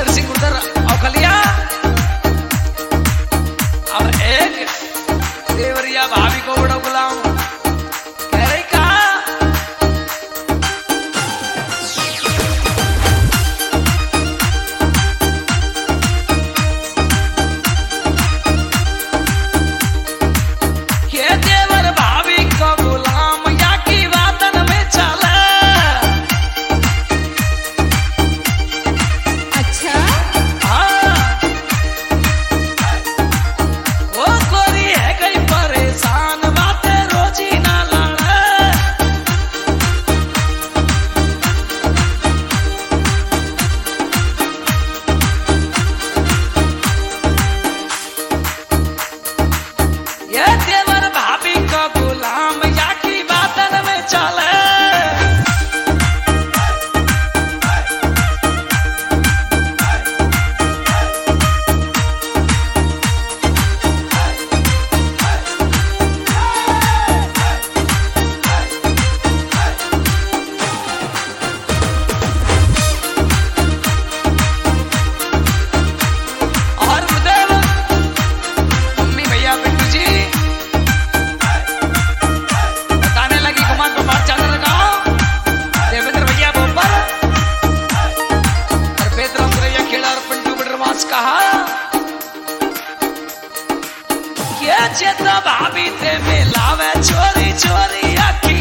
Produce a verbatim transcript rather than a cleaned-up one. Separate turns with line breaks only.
शेर सिंह उधर औखलिया। अब एक देवरिया भाभी को बड़ा गुलाम कह रही का ये देवर भाभी को गुलाम या की वातन में चले।
अच्छा
हाँ वो गोरी है कई परेशान बातें रोजी ना लड़े। ये देवर भाभी का गुलाम या की बातन में चले। और गुरुदेव मम्मी भैया बिट्टू जी बताने लगी कुमार को बात चादर लगाओ। देवेंद्र भैया बोबर और बेदराम सुरैया खेड़ा और पिंटू बडरवास कहा ये चेता भाभी थे मिलावे चोरी चोरी आके